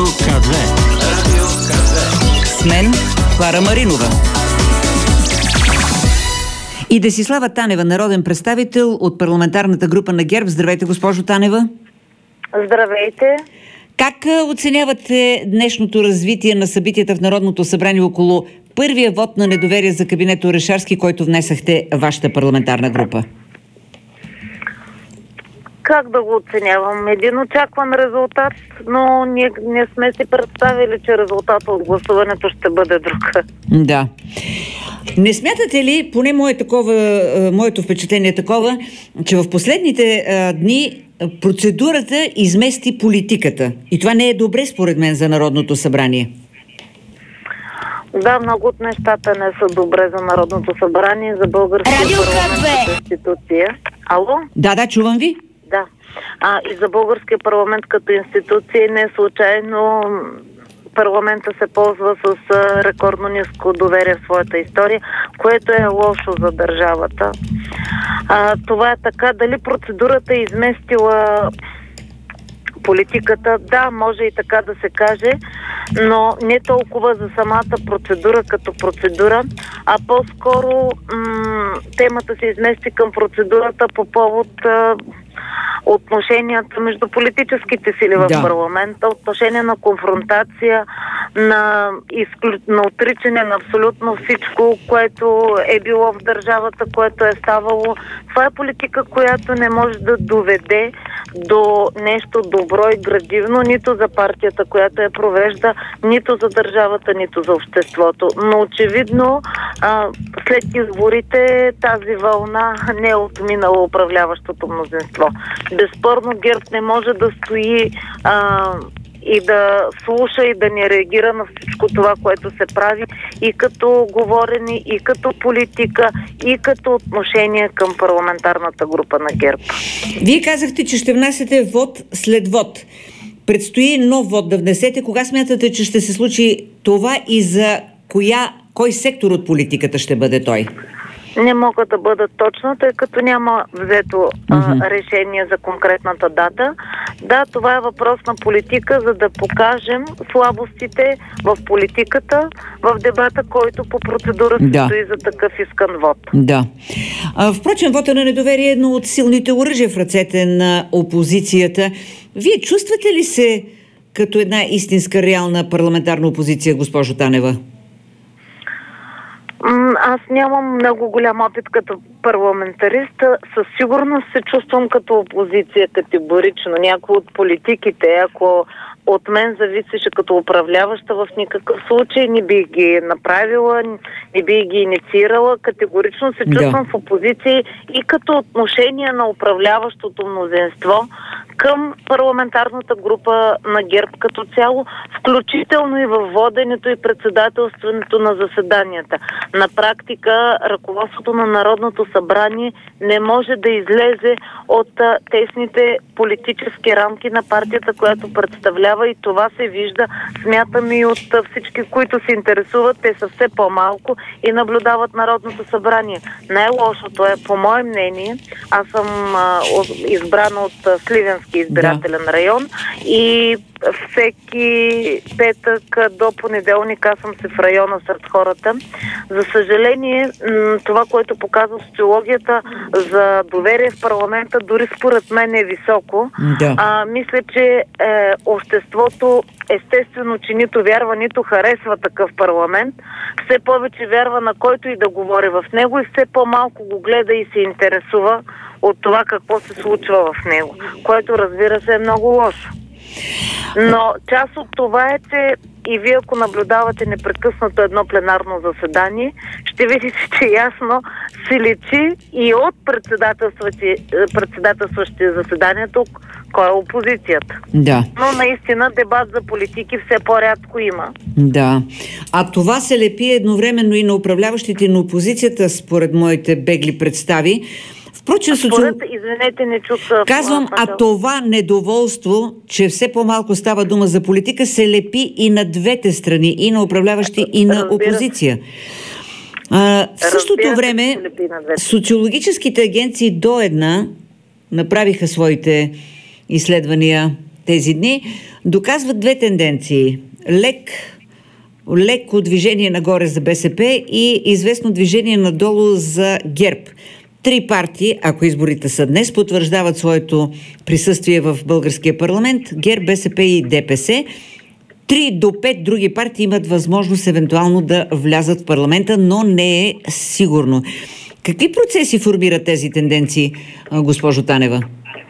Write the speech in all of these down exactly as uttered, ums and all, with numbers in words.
ка две. Радио ка две. С мен Клара Маринова. И Десислава Танева, народен представител от парламентарната група на ГЕРБ. Здравейте, госпожо Танева. Здравейте. Как оценявате днешното развитие на събитията в Народното събрание около първия вод на недоверие за кабинета Орешарски, който внесахте вашата парламентарна група? Как да го оценявам? Един очакван резултат, но ние не сме си представили, че резултатът от гласуването ще бъде друг. Да. Не смятате ли, поне мое такова, моето впечатление е такова, че в последните а, дни процедурата измести политиката? И това не е добре, според мен, за Народното събрание. Да, много от нещата не са добре за Народното събрание, за българския парламент като институция. Ало? Да, да, чувам ви. Да. А, и за българския парламент като институция не е случайно парламента се ползва с а, рекордно ниско доверие в своята история, което е лошо за държавата. А, това е така. Дали процедурата е изместила политиката? Да, може и така да се каже, но не толкова за самата процедура като процедура, а по-скоро м- темата се измести към процедурата по повод а, отношенията между политическите сили в да. парламента, отношение на конфронтация, на, изклю... на отричане на абсолютно всичко, което е било в държавата, което е ставало. Това е политика, която не може да доведе до нещо добро и градивно, нито за партията, която я провежда, нито за държавата, нито за обществото. Но очевидно, а, след изборите тази вълна не е отминала управляващото мнозинство. Безспорно ГЕРБ не може да стои а, и да слуша и да не реагира на всичко това, което се прави и като говорене, и като политика, и като отношение към парламентарната група на ГЕРБ. Вие казахте, че ще внасяте вод след вод. Предстои нов вод да внесете. Кога смятате, че ще се случи това и за коя, кой сектор от политиката ще бъде той? Не мога да бъда точно, тъй като няма взето а, решение за конкретната дата. Да, това е въпрос на политика, за да покажем слабостите в политиката, в дебата, който по процедура да. стои за такъв искан вод. Да. А, впрочем, вота на недоверие е едно от силните оръжия в ръцете на опозицията. Вие чувствате ли се като една истинска, реална парламентарна опозиция, госпожо Танева? Аз нямам много голям опит като парламентарист. Със сигурност се чувствам като опозиция категорично. Някои от политиките, ако от мен зависеше като управляваща, в никакъв случай не би ги направила, не би ги инициирала. Категорично се чувствам да. в опозиция и като отношение на управляващото мнозинство към парламентарната група на ГЕРБ като цяло, включително и във воденето и председателстването на заседанията. На практика ръководството на Народното събрание не може да излезе от а, тесните политически рамки на партията, която представлява, и това се вижда, смятаме, и от а, всички, които се интересуват. Те са все по-малко и наблюдават Народното събрание. Най-лошото е, по мое мнение, аз съм а, избрана от а, Сливенски избирателен да. район и всеки петък до понеделник аз съм се в района сред хората. За съжаление, това, което показва социологията за доверие в парламента, дори според мен е високо. Да. А, мисля, че е, обществото естествено, че нито вярва, нито харесва такъв парламент. Все повече вярва на който и да говори в него и все по-малко го гледа и се интересува от това какво се случва в него, което, разбира се, е много лошо. Но част от това е, че и вие, ако наблюдавате непрекъснато едно пленарно заседание, ще видите, че ясно се личи и от председателстващия заседанието кой е опозицията. Да. Но наистина дебат за политики все по-рядко има. Да. А това се лепи едновременно и на управляващите, и на опозицията, според моите бегли представи. Впрочем, Според, извинете, не чух... Казвам, а това недоволство, че все по-малко става дума за политика, се лепи и на двете страни, и на управляващи, и на Разбира опозиция. А, в същото Разбира време, социологическите агенции до една направиха своите изследвания тези дни, доказват две тенденции. Лек, леко движение нагоре за БСП и известно движение надолу за ГЕРБ. Три партии, ако изборите са днес, потвърждават своето присъствие в българския парламент. ГЕРБ, БСП и ДПС. Три до пет други партии имат възможност евентуално да влязат в парламента, но не е сигурно. Какви процеси формират тези тенденции, госпожо Танева?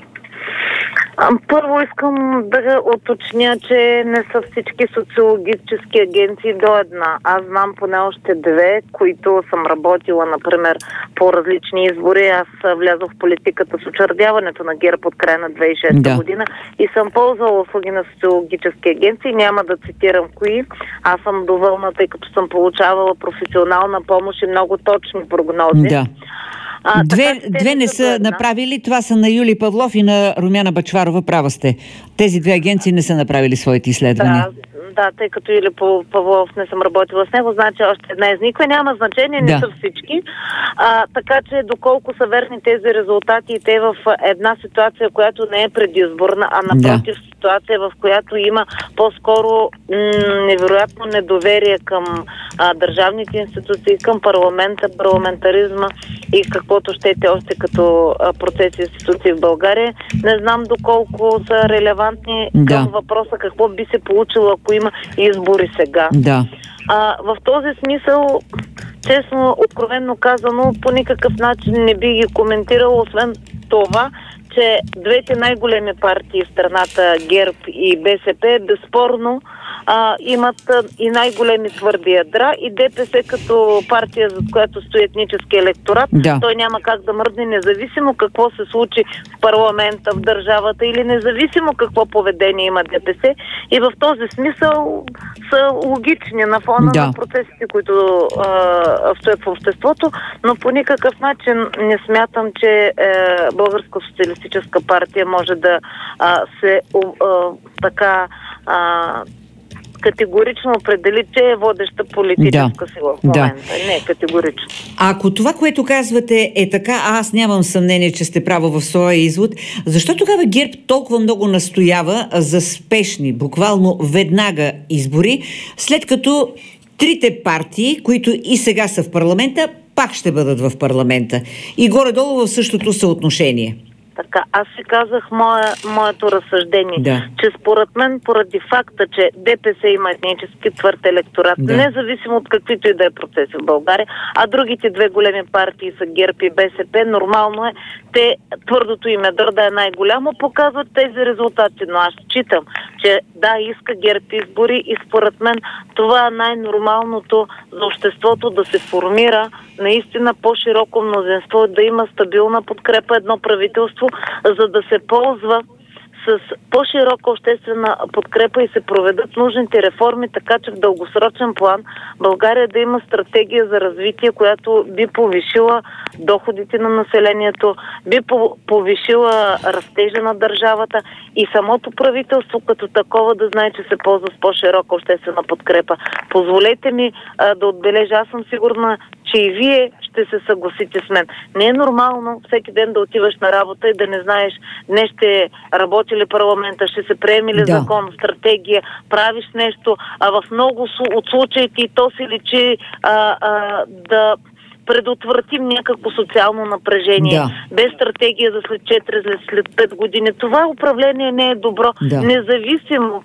Първо искам да уточня, че не са всички социологически агенции до една. Аз знам поне още две, които съм работила, например, по различни избори. Аз влязох в политиката с учредяването на ГЕРБ от края на две хиляди и шеста да. година и съм ползвала услуги на социологически агенции. Няма да цитирам кои. Аз съм доволна, тъй като съм получавала професионална помощ и много точни прогнози. Да. А, две, така, две не са една. направили, това са на Юли Павлов и на Румяна Бъчварова, права сте. Тези две агенции не са направили своите изследвания. Да, да, тъй като Юли Павлов не съм работила с него, значи още една изниква. Няма значение, не да. са всички. А, така че доколко са верни тези резултати и те в една ситуация, която не е предизборна, а напротив да. ситуация, в която има по-скоро м- невероятно недоверие към а, държавните институции, към парламента, парламентаризма и каквото щете още като а, процеси и институции в България. Не знам доколко са релевантни да. към въпроса какво би се получило, ако има избори сега. Да. А, в този смисъл, честно, откровенно казано, по никакъв начин не би ги коментирал, освен това, че двете най-големи партии в страната, ГЕРБ и БСП, безспорно а, имат а, и най-големи твърди ядра, и ДПС като партия, за която стои етнически електорат, да. той няма как да мръдне, независимо какво се случи в парламента, в държавата или независимо какво поведение има ДПС. И в този смисъл са логични на фона да. на процесите, които а, стоят в обществото, но по никакъв начин не смятам, че е, Българска социалистическа партия може да а, се а, така а, категорично определи, че е водеща политическа да, сила в момента. Да. Не, категорично. Ако това, което казвате е така, аз нямам съмнение, че сте права в своя извод, защо тогава ГЕРБ толкова много настоява за спешни, буквално веднага избори, след като трите партии, които и сега са в парламента, пак ще бъдат в парламента и горе-долу в същото съотношение? Така, аз си казах моя, моето разсъждение, да. че според мен, поради факта, че ДПС има етнически твърд електорат, да. независимо от каквито и да е процеси в България, а другите две големи партии са ГЕРБ и БСП, нормално е те, твърдото им ядро да е най-голямо, показват тези резултати. Но аз считам, че да, иска ГЕРБ избори и според мен това е най-нормалното за обществото да се формира наистина по-широко мнозинство, да има стабилна подкрепа едно правителство, за да се ползва с по-широка обществена подкрепа и се проведат нужните реформи, така че в дългосрочен план България да има стратегия за развитие, която би повишила доходите на населението, би повишила растежа на държавата и самото правителство като такова да знае, че се ползва с по-широка обществена подкрепа. Позволете ми а, да отбележа, аз съм сигурна, че и вие ще се съгласите с мен. Не е нормално всеки ден да отиваш на работа и да не знаеш днес ще работи ли парламента, ще се приеме ли да. закон, стратегия, правиш нещо, а в много от случаите и то се личи а, а, да предотвратим някакво социално напрежение. Да. Без стратегия за след четири, след пет години. Това управление не е добро. Да. Независимо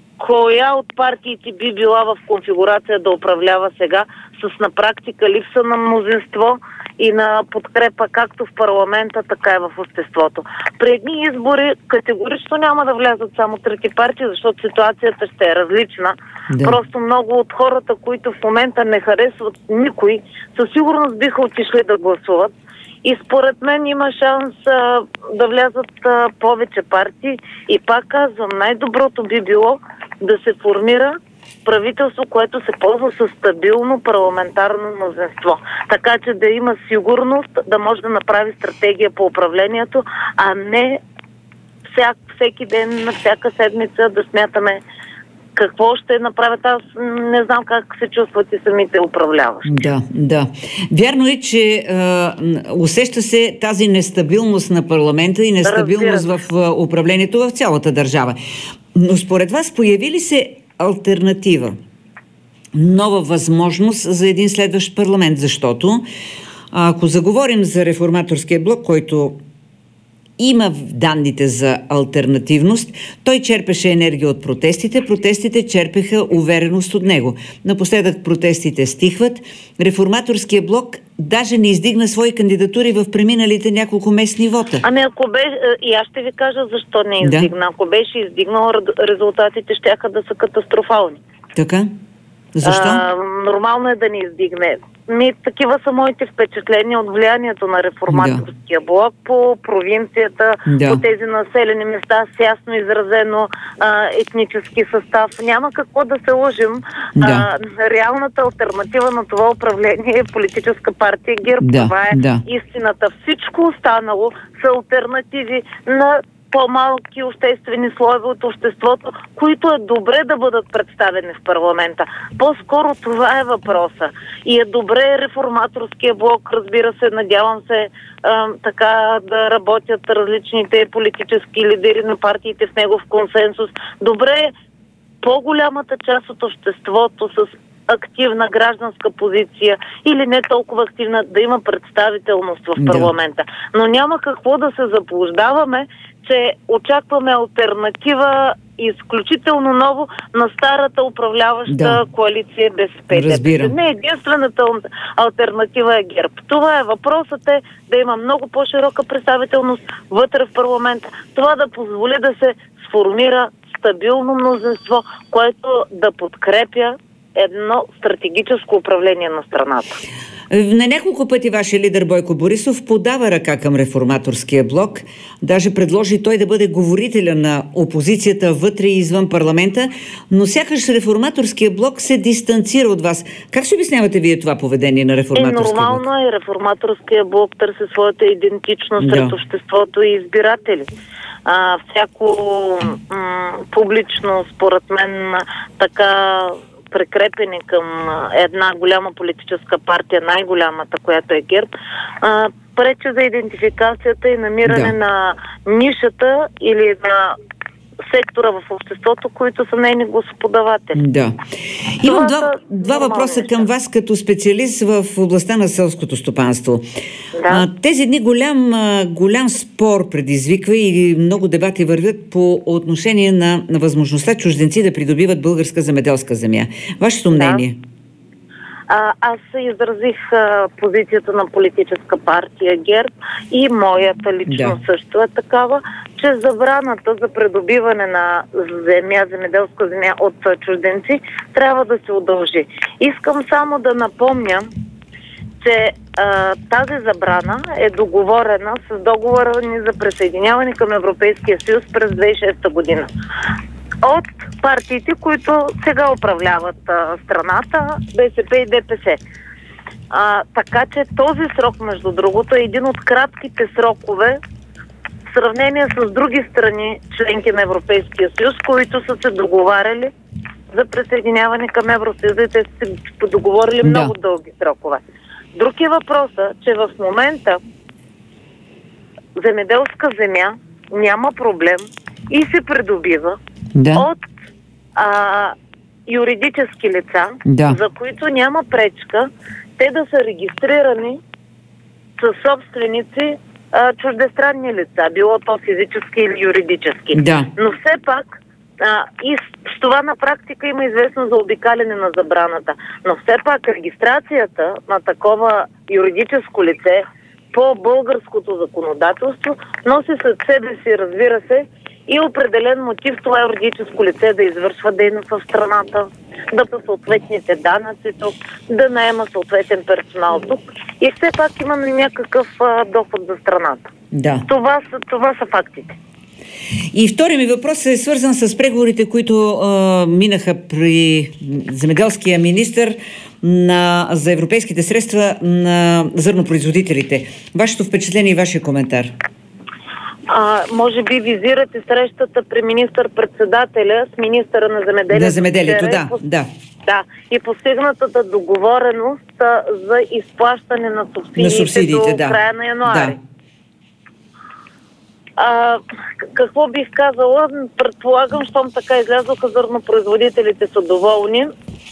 коя от партиите би била в конфигурация да управлява сега, с на практика липса на мнозинство и на подкрепа както в парламента, така и в обществото. При едни избори категорично няма да влязат само трети партии, защото ситуацията ще е различна. Да. Просто много от хората, които в момента не харесват никой, със сигурност биха отишли да гласуват. И според мен има шанс а, да влязат а, повече партии. И пак казвам, най-доброто би било да се формира правителство, което се ползва с стабилно парламентарно мнозинство. Така че да има сигурност, да може да направи стратегия по управлението, а не всяк, всеки ден, на всяка седмица да смятаме какво ще направят. Аз не знам как се чувстват и самите управляващи. Да, да. Вярно е, че а, усеща се тази нестабилност на парламента и нестабилност в а, управлението в цялата държава. Но според вас появи ли се алтернатива? Нова възможност за един следващ парламент, защото ако заговорим за реформаторския блок, който има данните за алтернативност, той черпеше енергия от протестите, протестите черпеха увереност от него. Напоследък протестите стихват, реформаторския блок даже не издигна свои кандидатури в преминалите няколко местни вота. Ами ако беше, и аз ще ви кажа защо не издигна. Да. Ако беше издигнал, резултатите щяха да са катастрофални. Така? Защо? А, нормално е да не издигне. Ми, такива са моите впечатления от влиянието на реформаторския да. блок по провинцията, да. по тези населени места с ясно изразено а, етнически състав. Няма какво да се лъжим. Да. А, реалната алтернатива на това управление е политическа партия ГЕРБ. Да. Това е да. истината. Всичко останало са алтернативи на по-малки обществени слоеве от обществото, които е добре да бъдат представени в парламента. По-скоро това е въпроса. И е добре реформаторския блок, разбира се, надявам се а, така да работят различните политически лидери на партиите в негов консенсус. Добре по-голямата част от обществото с активна гражданска позиция или не толкова активна да има представителност в парламента. Да. Но няма какво да се заблуждаваме, че очакваме алтернатива изключително ново на старата управляваща да. коалиция БСП. Разбирам. Не, единствената алтернатива е ГЕРБ. Това е въпросът е да има много по-широка представителност вътре в парламента. Това да позволи да се сформира стабилно мнозинство, което да подкрепя едно стратегическо управление на страната. На няколко пъти вашия лидер Бойко Борисов подава ръка към реформаторския блок. Даже предложи той да бъде говорителя на опозицията вътре и извън парламента, но сякаш реформаторския блок се дистанцира от вас. Как се обяснявате вие това поведение на реформаторския блок? Е, нормално е. Реформаторския блок търси своята идентичност сред да. обществото и избиратели. А, всяко м- публично, според мен, така прикрепени към една голяма политическа партия, най-голямата, която е ГЕРБ, а, пречи за идентификацията и намиране да. на нишата или на сектора в обществото, които са нейни господаватели. Да. Имам два, два въпроса към вас като специалист в областта на селското стопанство. Да. А, тези дни голям, голям спор предизвиква и много дебати вървят по отношение на, на възможността чужденци да придобиват българска земеделска земя. Вашето мнение? Да. А, аз изразих а, позицията на политическа партия ГЕРБ и моята лично да. също е такава, че забраната за придобиване на земя, земеделска земя от чужденци трябва да се удължи. Искам само да напомня, че а, тази забрана е договорена с договора ни за присъединяване към Европейския съюз през две хиляди и шеста година. От партиите, които сега управляват а, страната, БСП и ДПС. А, така че този срок, между другото, е един от кратките срокове в сравнение с други страни, членки на Европейския съюз, които са се договаряли за присъединяване към Евросъюза и те са се договорили да. много дълги срокове. Друг е въпросът, че в момента земеделска земя няма проблем и се придобива да. от а, юридически лица, да. за които няма пречка те да са регистрирани със собственици а, чуждестранни лица, било то физически или юридически. Да. Но все пак а, и с, с това на практика има известно заобикаляне на забраната. Но все пак регистрацията на такова юридическо лице по българското законодателство носи след себе си, разбира се, и определен мотив това юридическо лице да извършва дейност в страната, да по съответните данъци тук, да наема съответен персонал тук и все пак имаме някакъв а, доход за страната. Да. Това са, това са фактите. И втори ми въпрос е свързан с преговорите, които а, минаха при земеделския министър на, за европейските средства на зърнопроизводителите. Вашето впечатление и вашия коментар? А, може би визирате срещата при министър-председателя с министъра на земеделието. На земеделието, да, пос... да. Да, и постигнатата договореност а, за изплащане на субсидиите, на субсидиите до да. края на януари. Да. А, какво бих казала? Предполагам, щом така излязоха, зърнопроизводителите са доволни.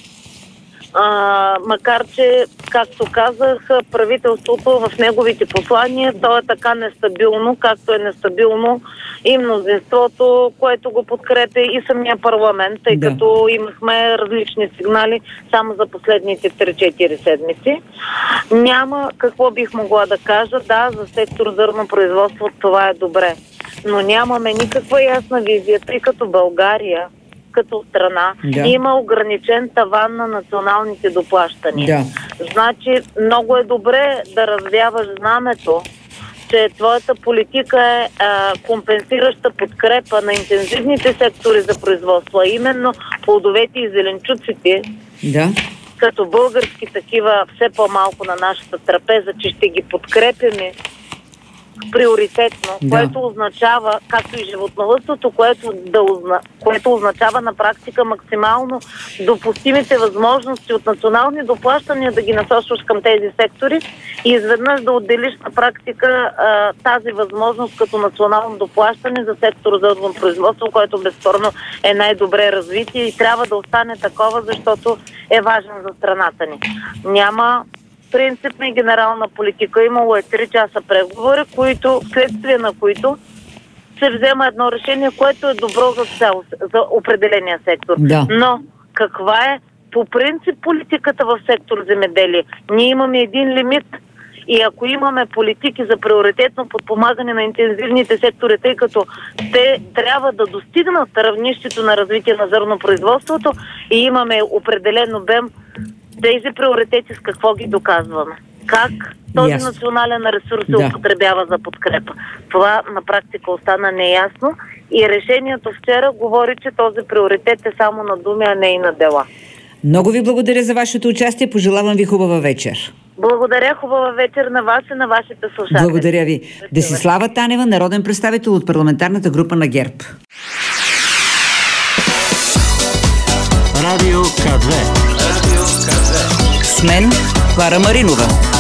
А, макар че, както казах, правителството в неговите послания, то е така нестабилно, както е нестабилно и мнозинството, което го подкрепя, и самия парламент, тъй да. като имахме различни сигнали само за последните три-четири седмици. Няма какво бих могла да кажа. Да, за сектор зърнопроизводство това е добре, но нямаме никаква ясна визия, тъй като България като страна да. има ограничен таван на националните доплащания. Да. Значи много е добре да развяваш знамето, че твоята политика е а, компенсираща подкрепа на интензивните сектори за производство, а именно плодовете и зеленчуците, да. като български такива все по-малко на нашата трапеза, че ще ги подкрепяме приоритетно, да. което означава, както и животновъдството, което, да озна, което означава на практика максимално допустимите възможности от национални доплащания да ги насочваш към тези сектори и изведнъж да отделиш на практика а, тази възможност като национално доплащане за сектор за производство, което безспорно е най-добре развитие и трябва да остане такова, защото е важен за страната ни. Няма принципна и генерална политика. Имало е три часа преговори, които, вследствие на които се взема едно решение, което е добро за цял, за определения сектор. Да. Но каква е по принцип политиката в сектор земеделие? Ние имаме един лимит и ако имаме политики за приоритетно подпомагане на интензивните сектори, тъй като те трябва да достигнат равнището на развитие на зърнопроизводството и имаме определен обем, тези приоритети с какво ги доказваме? Как този Ясно. национален ресурс се Да. употребява за подкрепа? Това на практика остана неясно и решението вчера говори, че този приоритет е само на думи, а не и на дела. Много ви благодаря за вашето участие. Пожелавам ви хубава вечер. Благодаря, хубава вечер на вас и на вашите слушатели. Благодаря ви. Десислава Танева, народен представител от парламентарната група на ГЕРБ. Радио К две. Радио К две. С мен Клара Маринова.